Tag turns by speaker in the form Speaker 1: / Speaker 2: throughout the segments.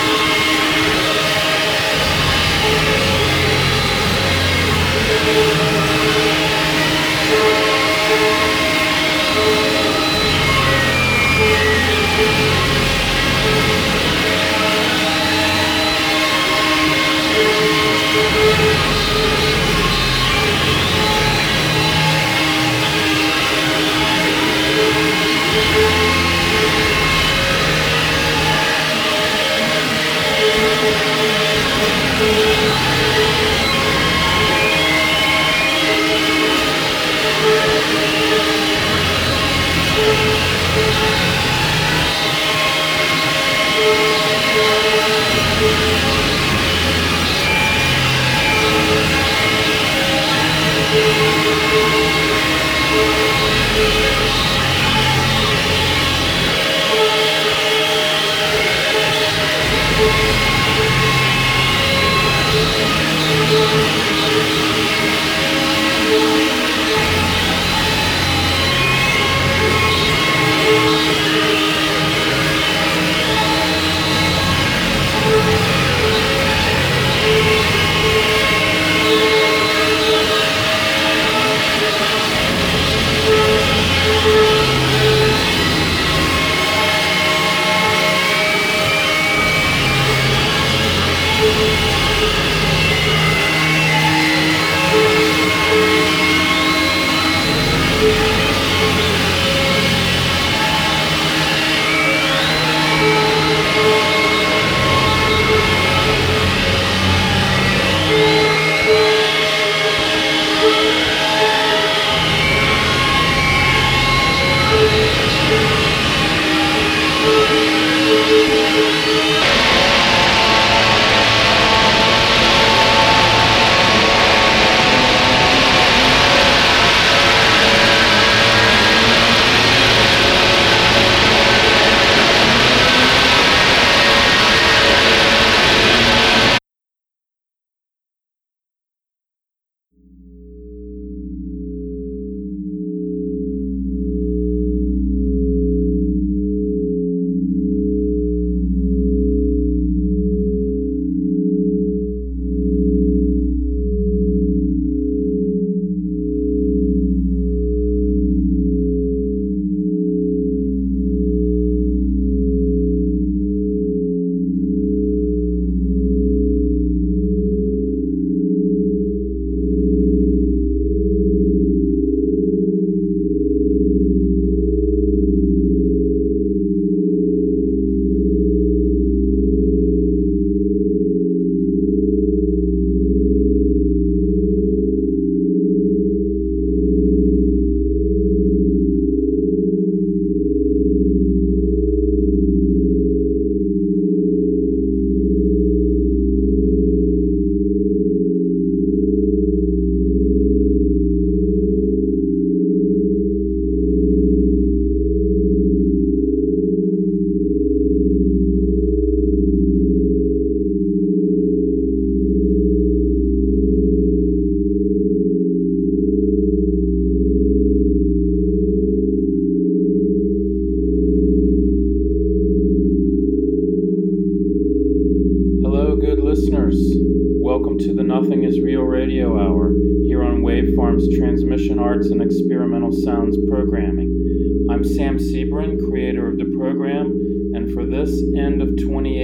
Speaker 1: Nothing is Real Radio Hour here on Waveform's Transmission Arts and Experimental Sounds programming. I'm Sam Sebrin, creator of the program, and for this end of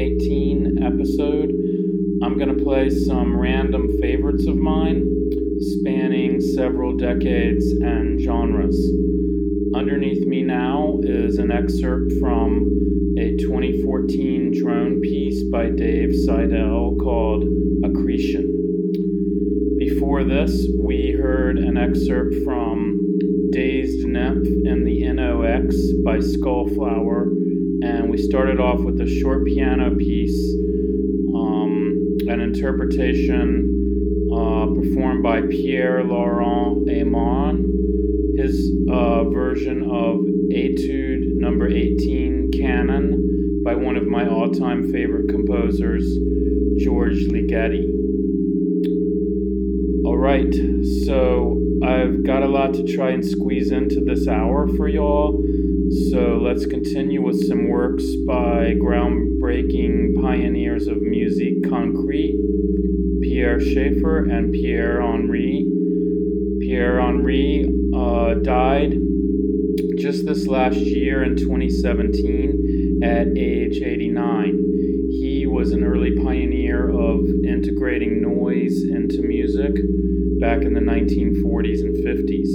Speaker 1: 2018 episode, I'm going to play some random favorites of mine, spanning several decades and genres. Underneath me now is an excerpt from a 2014 drone piece by Dave Seidel called Accretion. Before this, we heard an excerpt from Dazed Nymph in the NOx by Skullflower, and we started off with a short piano piece, an interpretation performed by Pierre-Laurent Aimon, his version of Etude number 18 Canon by one of my all-time favorite composers, George Ligeti. Alright, so I've got a lot to try and squeeze into this hour for y'all. So let's continue with some works by groundbreaking pioneers of musique concrète, Pierre Schaeffer and Pierre Henry. Pierre Henry died just this last year in 2017 at age 89. He was an early pioneer of integrating noise into music back in the 1940s and 50s.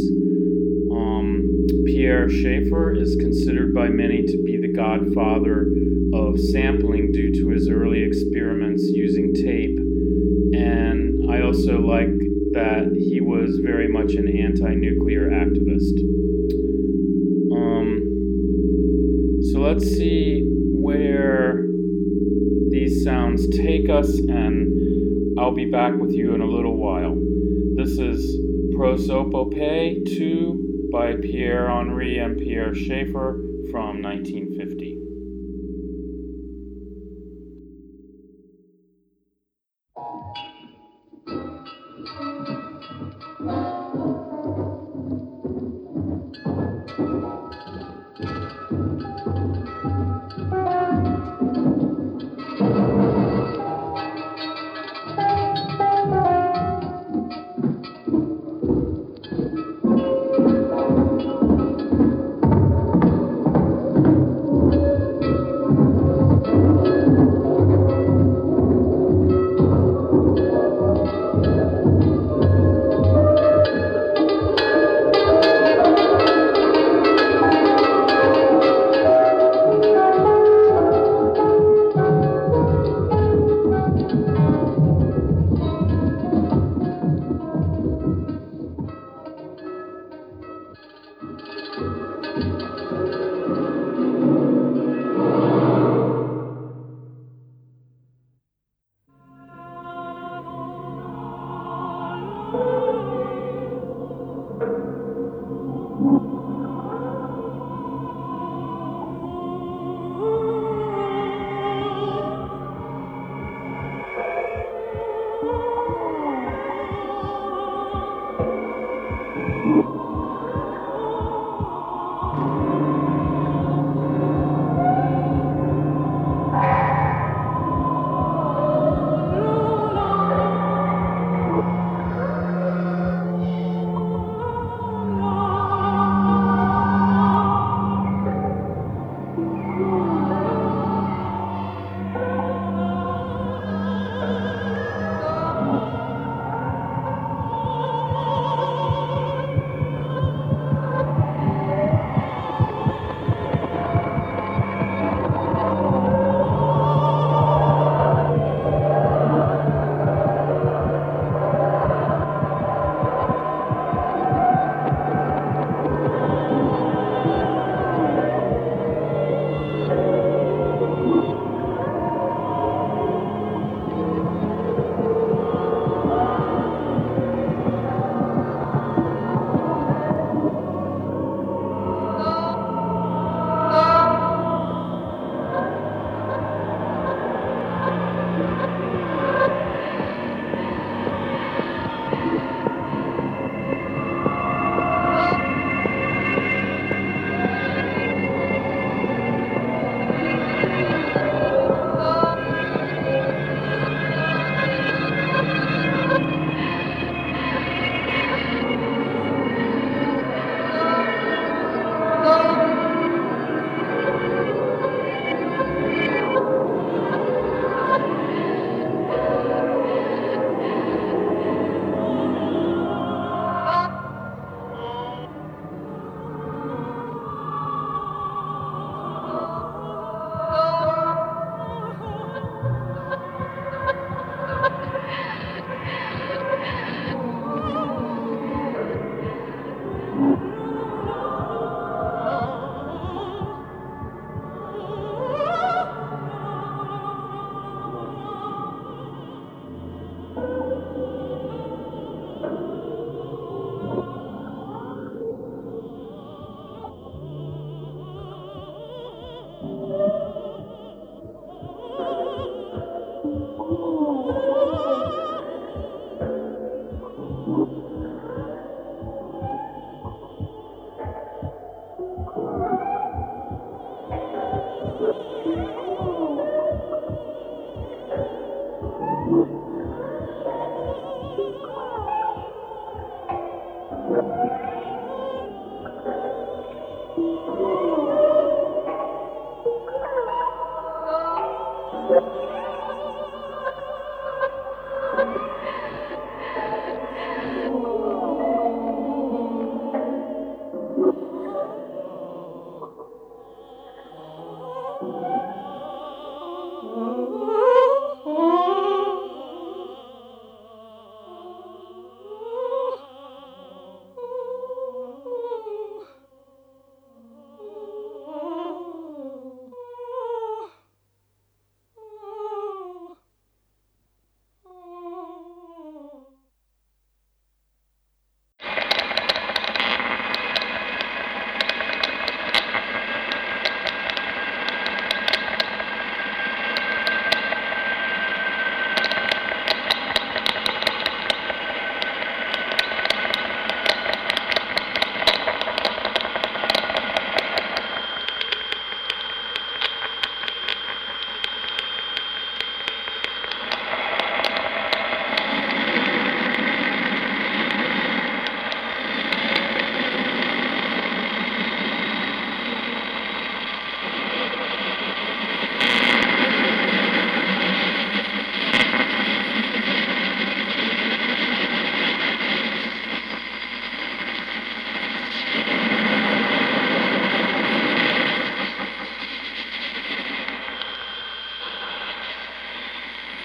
Speaker 1: Pierre Schaeffer is considered by many to be the godfather of sampling due to his early experiments using tape. And I also like that he was very much an anti-nuclear activist. So let's see where these sounds take us, and I'll be back with you in a little while. This is Prosopopée 2 by Pierre Henry and Pierre Schaeffer from 1950.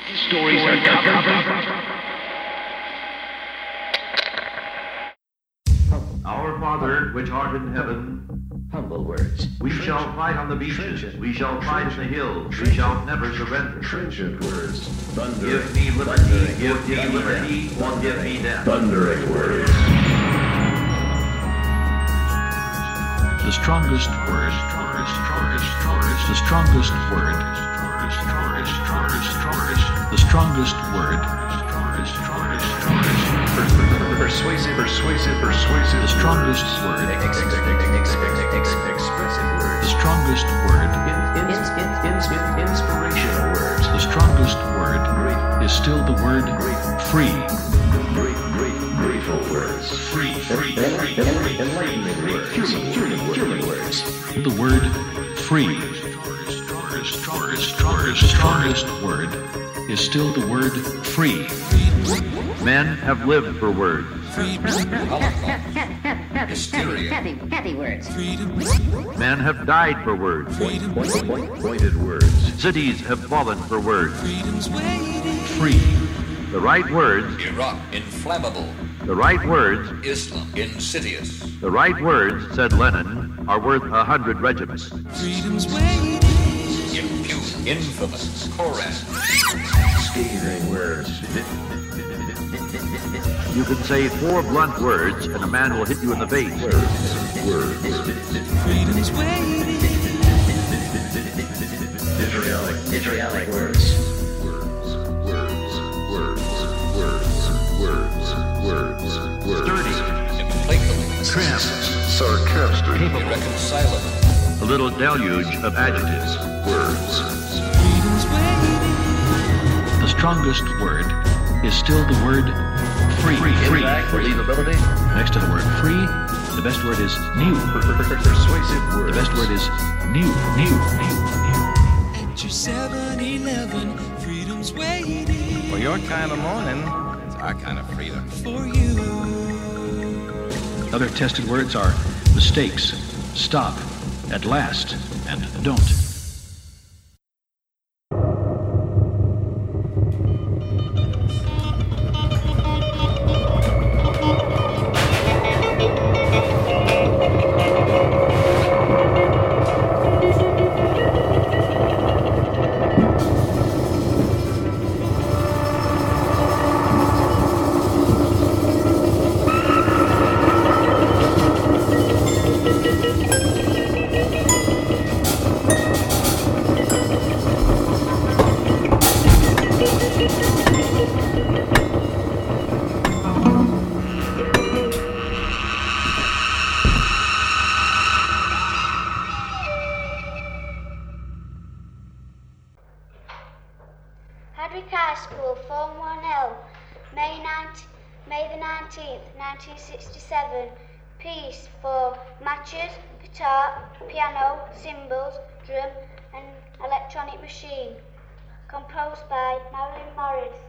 Speaker 2: Stories are covered.
Speaker 3: Our Father, which art in heaven,
Speaker 2: Humble words.
Speaker 3: we shall fight on the beaches, we shall fight in the hills, we shall never surrender.
Speaker 2: Trenchant words.
Speaker 3: Give me liberty, give me liberty, or give me death.
Speaker 2: Thundering words.
Speaker 4: The strongest word. The strongest word. The strongest word.
Speaker 2: Persuasive.
Speaker 4: The strongest word.
Speaker 2: Expressive words.
Speaker 4: The strongest word.
Speaker 2: Inspirational words.
Speaker 4: The strongest word is still the word free.
Speaker 2: Grateful words. Enlightening words. Human words.
Speaker 4: The word free. The strongest word is still the word free.
Speaker 3: Men have lived for words.
Speaker 5: Petty words.
Speaker 3: Men have died for words.
Speaker 2: Pointed words.
Speaker 3: Cities have fallen for words.
Speaker 4: Free.
Speaker 3: The right words,
Speaker 6: Iraq, inflammable.
Speaker 3: the right words,
Speaker 6: Islam, insidious.
Speaker 3: the right words, said Lenin, are worth 100 regiments.
Speaker 6: Impudent, infamous, Koran.
Speaker 2: Scathing words.
Speaker 3: You can say 4 blunt words and a man will hit you in the face.
Speaker 2: Words. Vitriolic words.
Speaker 3: Sturdy,
Speaker 6: Implacable,
Speaker 3: trim,
Speaker 2: Sarcastic.
Speaker 6: irreconcilable.
Speaker 3: a little deluge of adjectives.
Speaker 4: The strongest word is still the word free.
Speaker 2: Believability.
Speaker 4: Next to the word free, the best word is new.
Speaker 2: Persuasive
Speaker 4: The
Speaker 2: words.
Speaker 4: best word is new.
Speaker 7: At your 7-Eleven, freedom's waiting
Speaker 8: For your kind of morning, it's our kind of freedom.
Speaker 7: for you.
Speaker 4: Other tested words are mistakes, stop, at last, and don't.
Speaker 9: Hardwick High School, Form 1L, May the 19th, 1967. Piece for matches, guitar, piano, cymbals, drum and electronic machine. Composed by Marilyn Morris.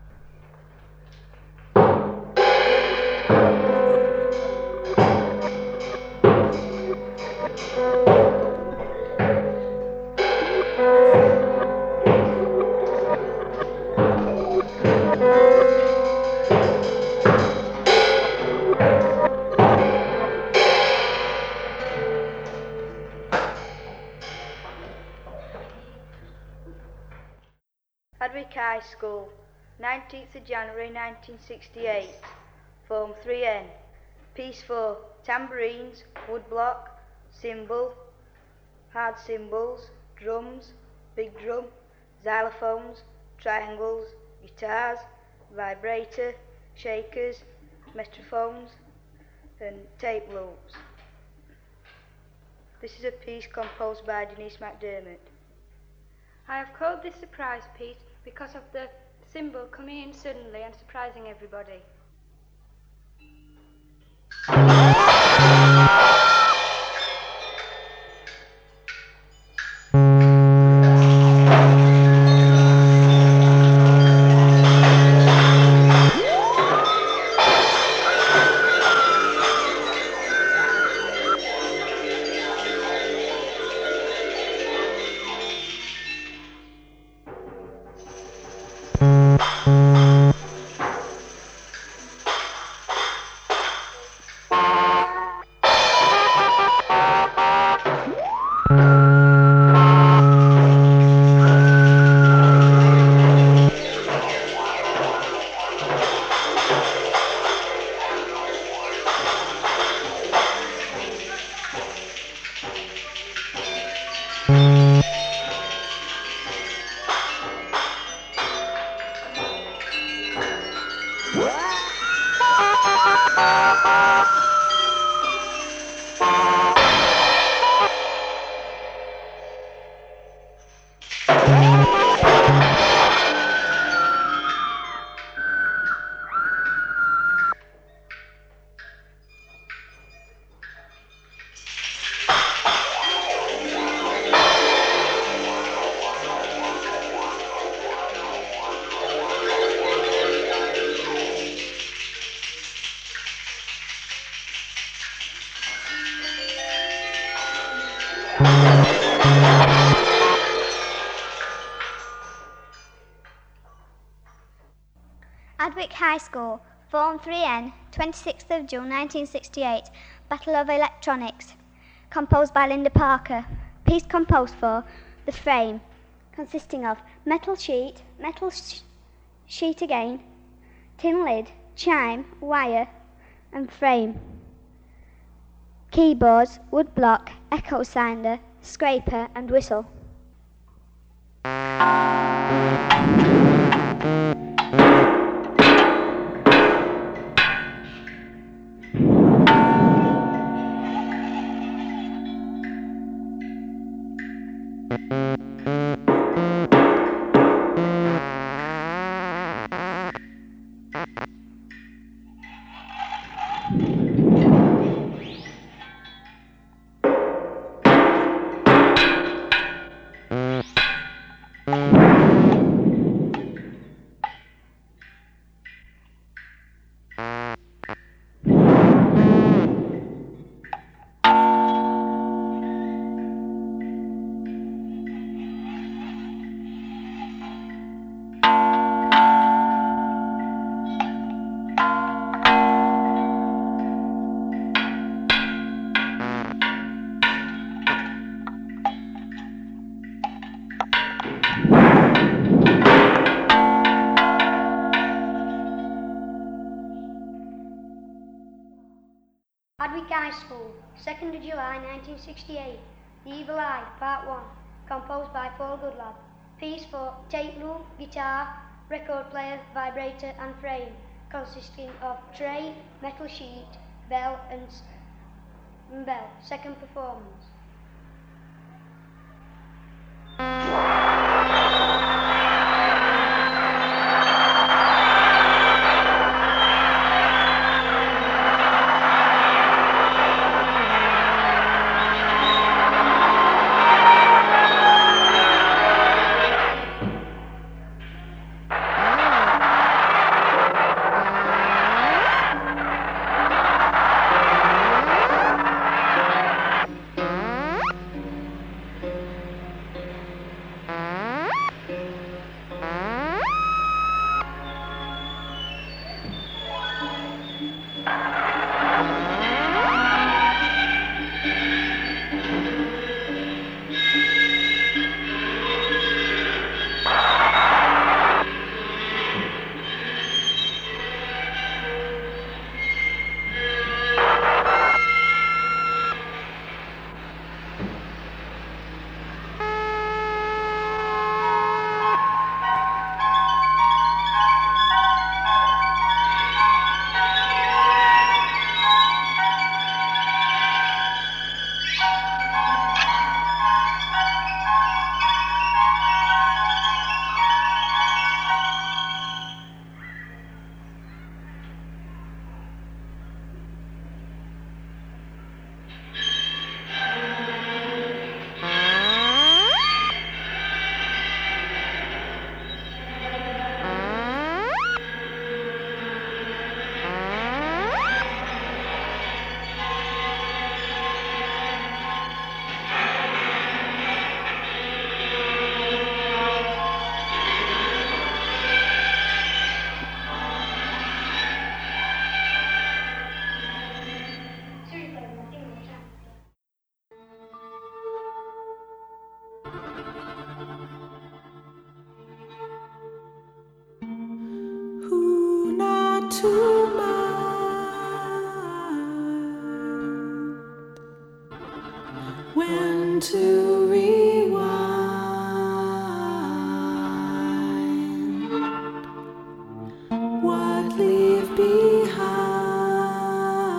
Speaker 10: Hardwick High School, 19th of January 1968, Form 3N, Piece for tambourines, woodblock, cymbal, hard cymbals, drums, big drum, xylophones, triangles, guitars, vibrator, shakers, metrophones, and tape loops. This is a piece composed by Denise McDermott.
Speaker 11: I have called this surprise piece because of the cymbal coming in suddenly and surprising everybody.
Speaker 9: Adwick High School, Form 3N, 26th of June 1968, Battle of Electronics, composed by Linda Parker. Piece composed for The Frame, consisting of metal sheet again, tin lid, chime, wire, and frame. Keyboards, wood block, echo sounder, scraper, and whistle.
Speaker 12: Adwick High School, 2nd of July 1968, The Evil Eye, Part 1, composed by Paul Goodlad. Piece for tape loop, guitar, record player, vibrator and frame, consisting of tray, metal sheet, bell and bell. Second performance.
Speaker 7: When to rewind, what leave behind.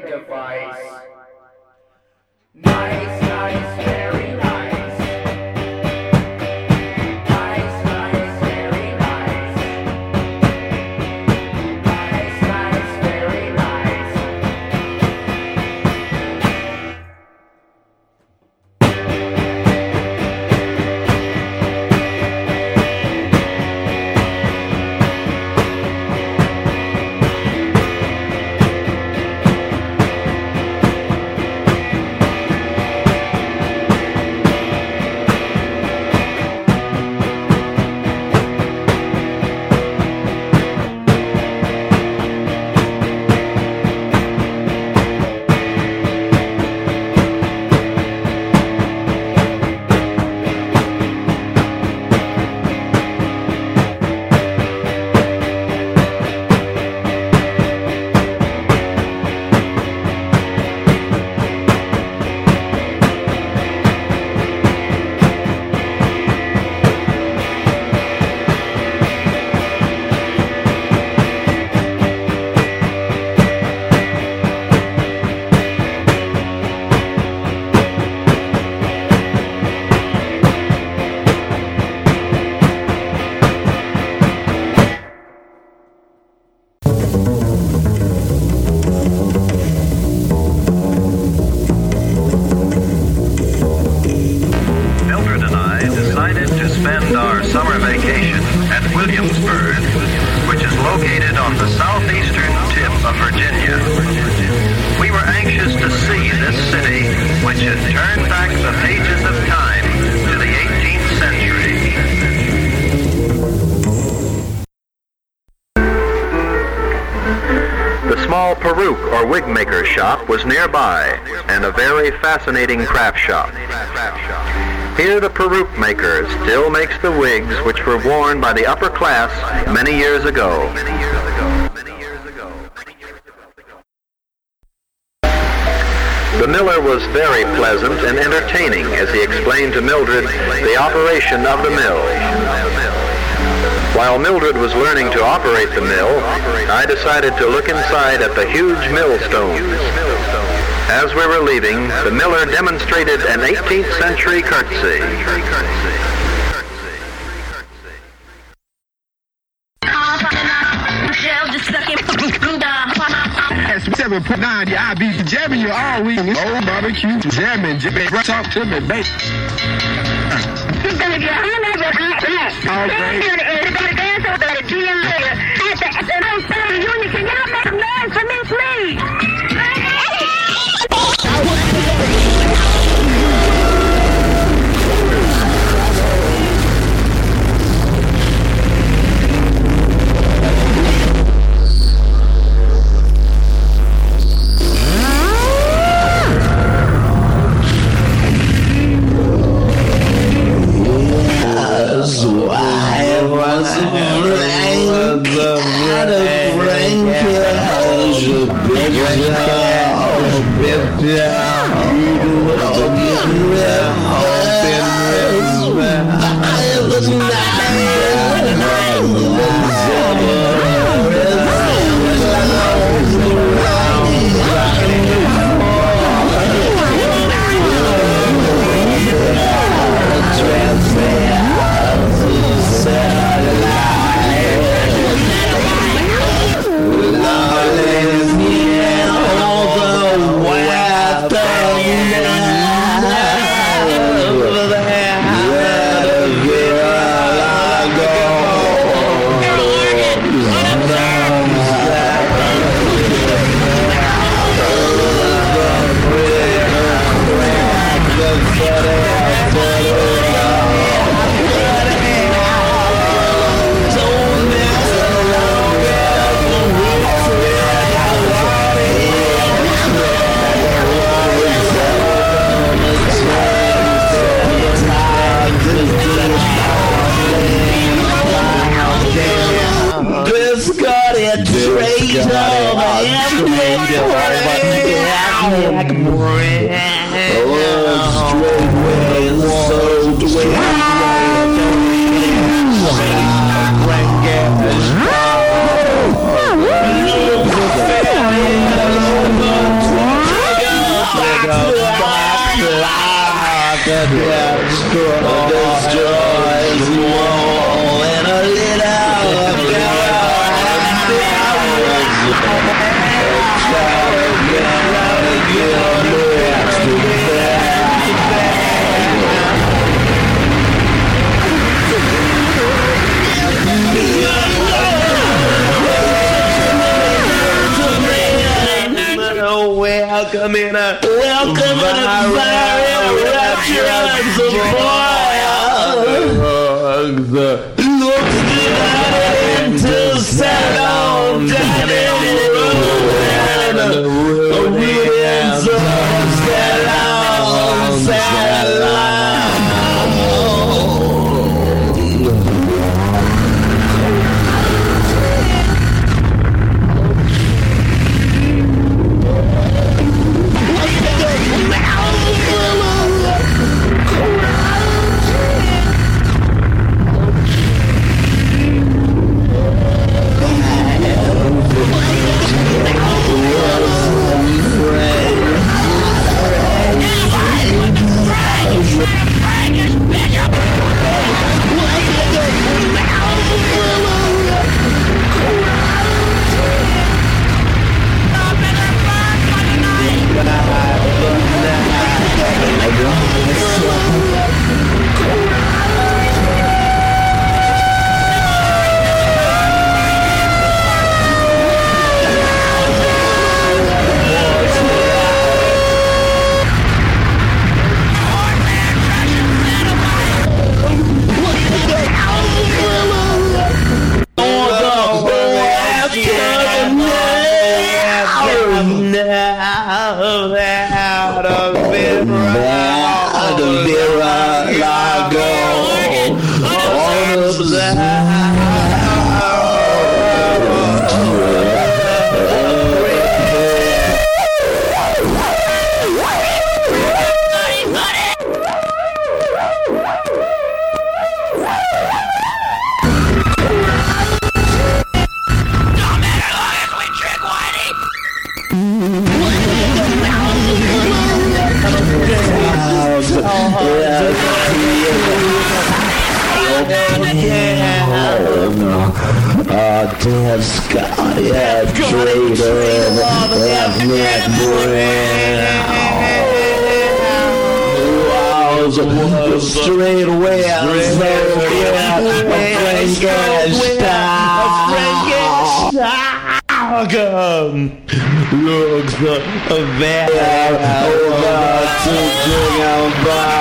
Speaker 13: device. Nice, nice, very nice. Nice, nice, very nice. Nice, nice, very nice.
Speaker 14: Shop was nearby, and a very fascinating craft shop. Here the peruke maker still makes the wigs which were worn by the upper class many years ago. The miller was very pleasant and entertaining as he explained to Mildred the operation of the mill. While Mildred was learning to operate the mill, I decided to look inside at the huge millstones. As we were leaving, the miller demonstrated an 18th century curtsy.
Speaker 15: 7.9, I be jamming you all week. Old barbecue, jamming, talk to me, baby.
Speaker 16: Everybody dance over there, G and at the old family reunion. Can y'all make a man for me, please?
Speaker 15: Welcome in a viral rapturance of fire. Looks divided to settle down in the road. Ruins of
Speaker 17: Dead Scott, yeah, traitor, ethnic brown. Straight away, looks bad over to drink out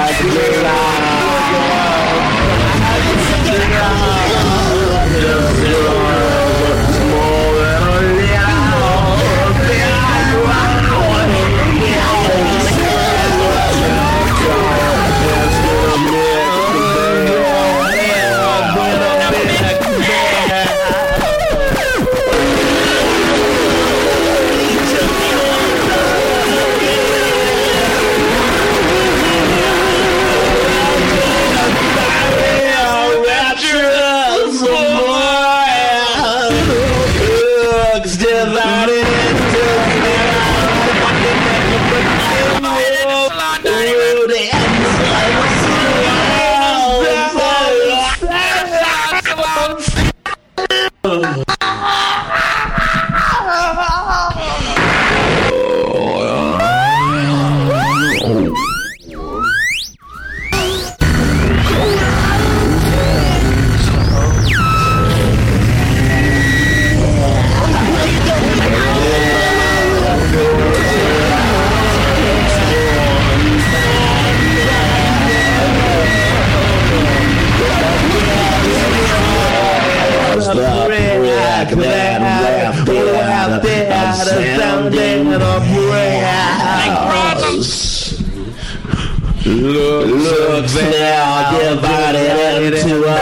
Speaker 17: Looks now divided into a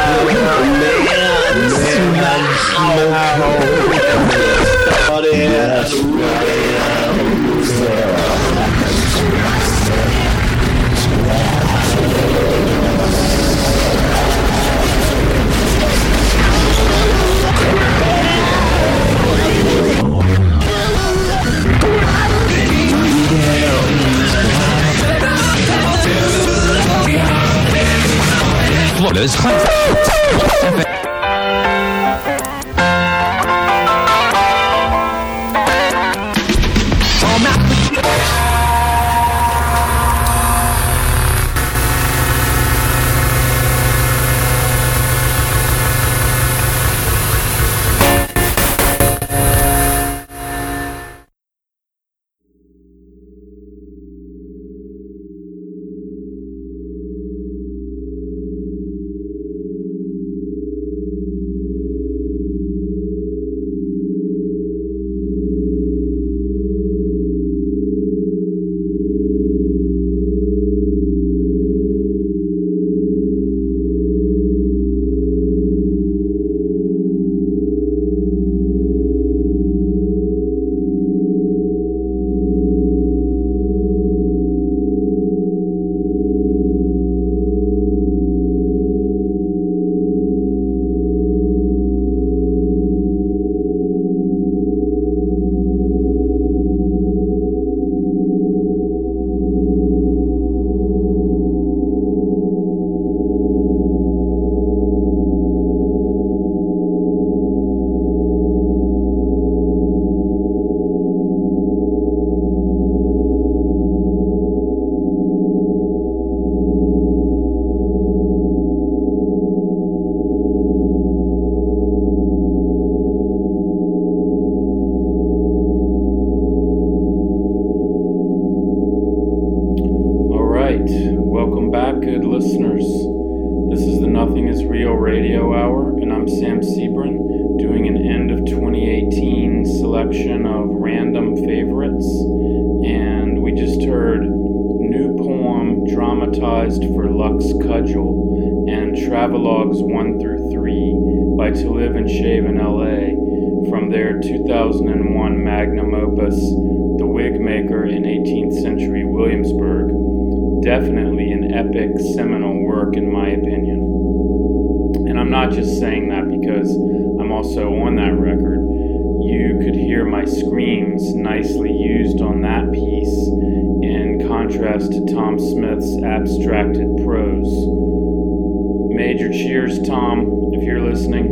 Speaker 1: I'm Sam Sebrin, doing an end of 2018 selection of random favorites, and we just heard New Poem dramatized for Lux Cudgel and Travelogues 1 through 3 by To Live and Shave in LA from their 2001 magnum opus, The Wig Maker in 18th Century Williamsburg. Definitely an epic, seminal work in my opinion. And I'm not just saying that because I'm also on that record. You could hear my screams nicely used on that piece in contrast to Tom Smith's abstracted prose. Major cheers, Tom, if you're listening.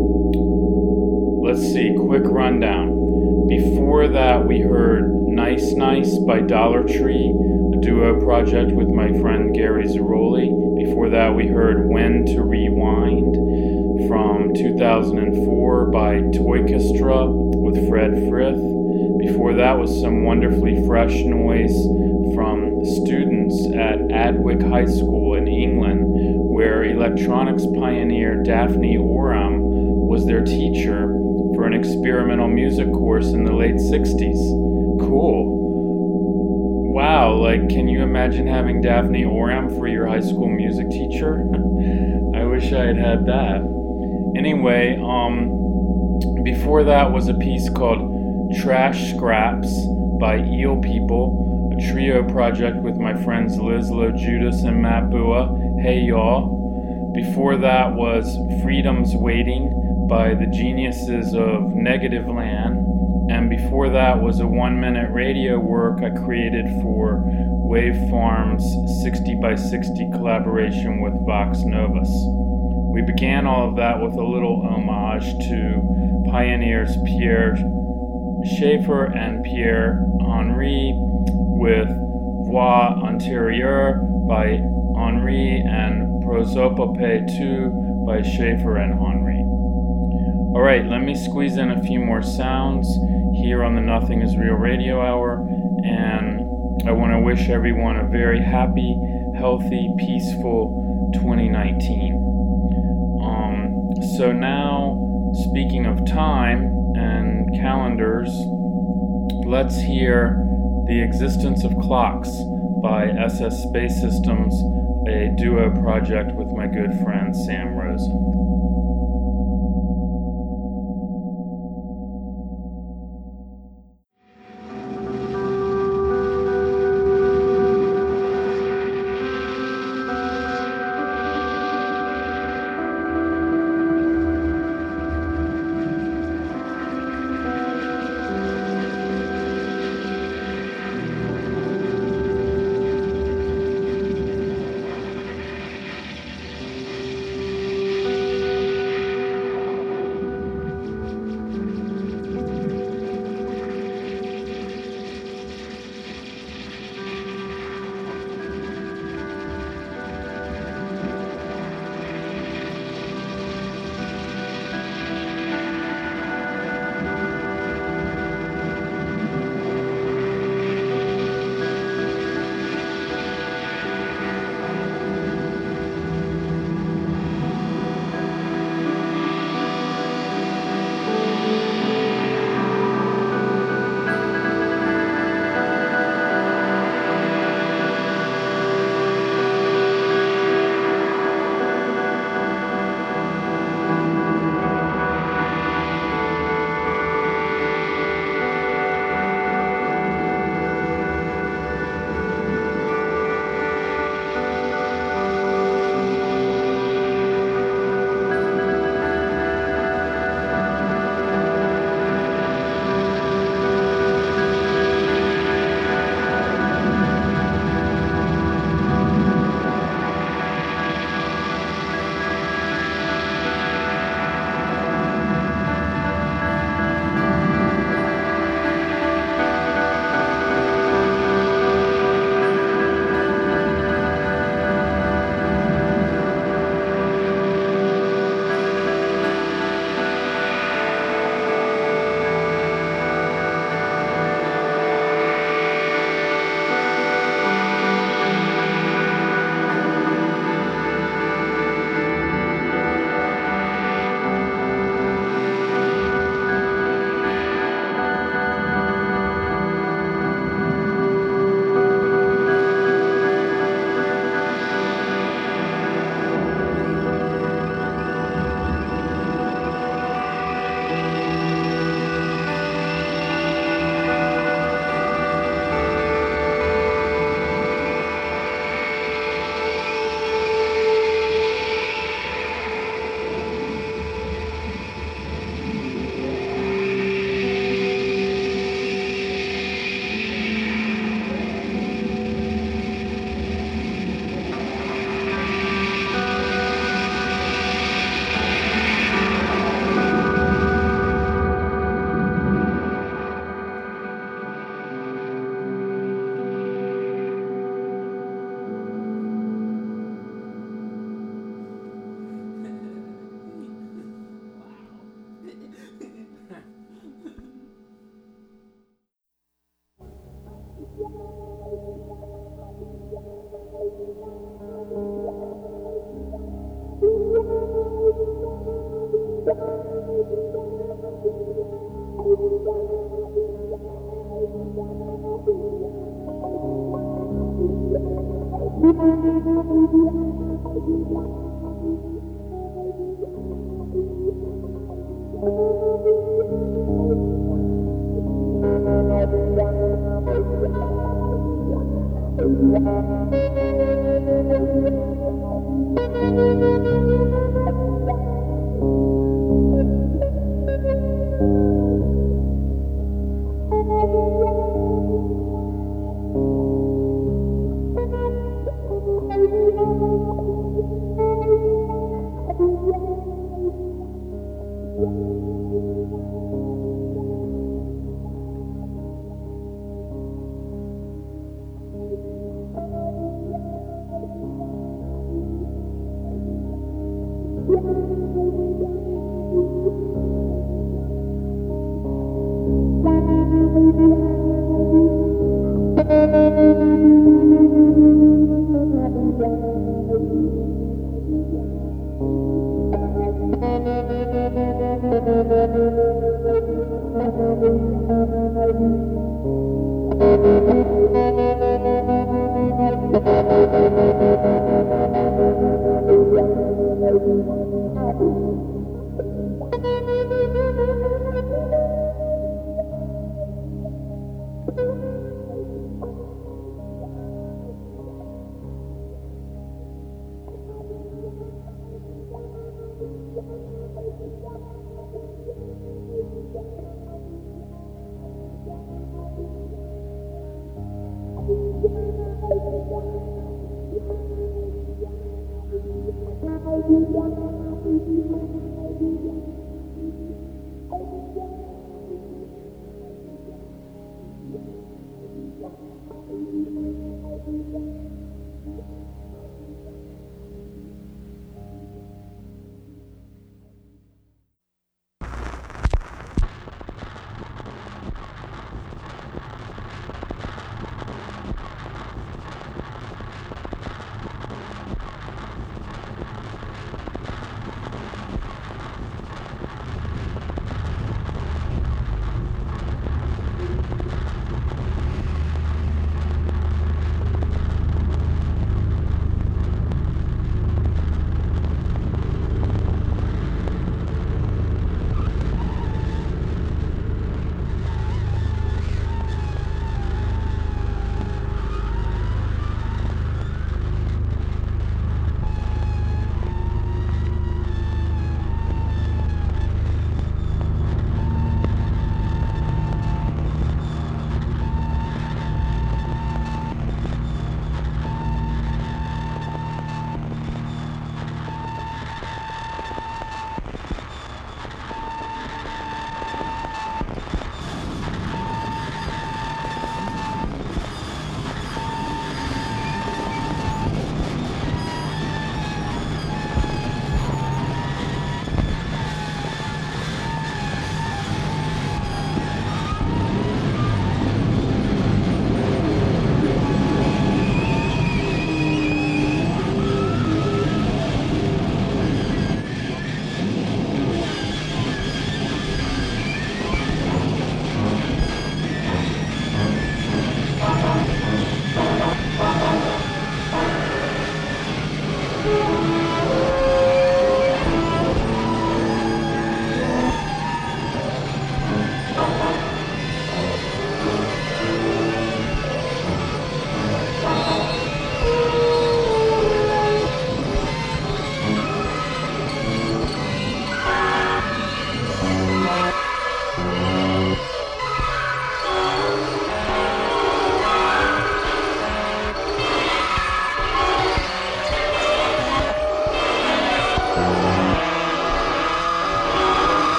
Speaker 1: Let's see, quick rundown. Before that, we heard Nice Nice by Dollar Tree, a duo project with my friend Gary Zeroli. Before that, we heard When to Rewind from 2004 by Toykestra with Fred Frith. Before that was some wonderfully fresh noise from students at Adwick High School in England, where electronics pioneer Daphne Oram was their teacher for an experimental music course in the late 60s. Cool. Wow, like, can you imagine having Daphne Oram for your high school music teacher? I wish I had had that. Anyway, before that was a piece called Trash Scraps by Eel People, a trio project with my friends Liz Lo Judas and Matt Bua. Hey y'all. Before that was Freedom's Waiting by the geniuses of Negative Land. And before that was a 1-minute radio work I created for Wavefarm's 60x60 collaboration with Vox Novus. We began all of that with a little homage to pioneers Pierre Schaeffer and Pierre Henry with Voix Antérieure by Henry and Prosopopée 2 by Schaeffer and Henry. All right, let me squeeze in a few more sounds here on the Nothing Is Real Radio Hour, and I want to wish everyone a very happy, healthy, peaceful 2019. So now, speaking of time and calendars, let's hear The Existence of Clocks by SS Space Systems, a duo project with my good friend Sam Rosen.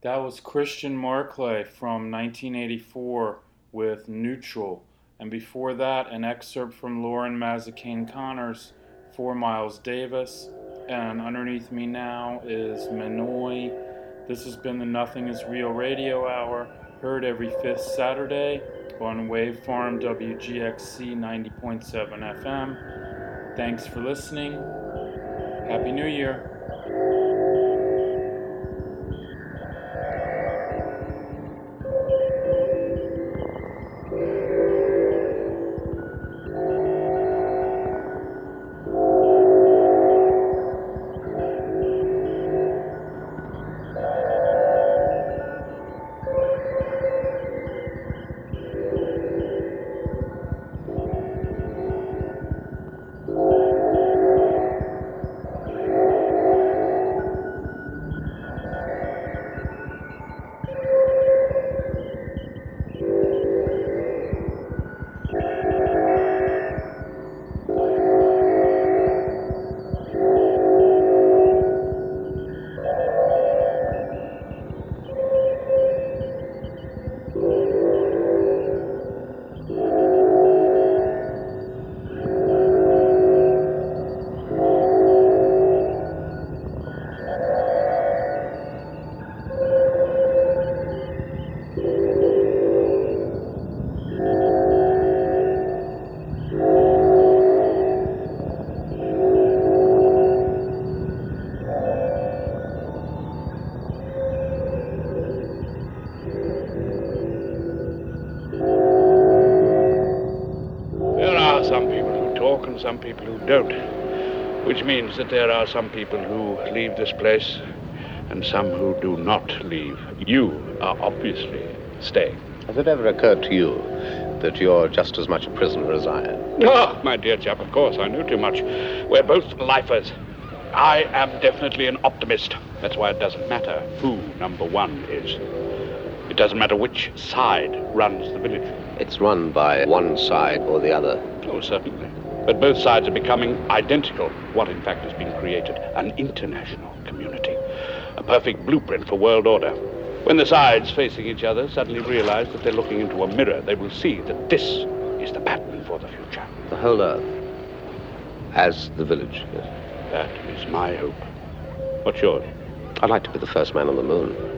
Speaker 1: That was Christian Marclay from 1984 with Neutral. And before that, an excerpt from Lauren Mazzacane Connor's 4 Miles Davis. And underneath me now is Manoy. This has been the Nothing Is Real Radio Hour, heard every 5th Saturday on Wavefarm WGXC 90.7 FM. Thanks for listening. Happy New Year.
Speaker 18: Some people who don't, which means that there are some people who leave this place and some who do not leave. You are obviously staying.
Speaker 19: Has it ever occurred to you that you're just as much a prisoner as I am?
Speaker 18: Oh, my dear chap, of course, I know too much. We're both lifers. I am definitely an optimist. That's why it doesn't matter who number one is. It doesn't matter which side runs the village.
Speaker 19: It's run by one side or the other.
Speaker 18: Oh, certainly. But both sides are becoming identical. What, in fact, has been created? An international community. A perfect blueprint for world order. When the sides facing each other suddenly realize that they're looking into a mirror, they will see that this is the pattern for the future.
Speaker 19: The whole Earth, as the village.
Speaker 18: That is my hope. What's yours?
Speaker 19: I'd like to be the first man on the moon.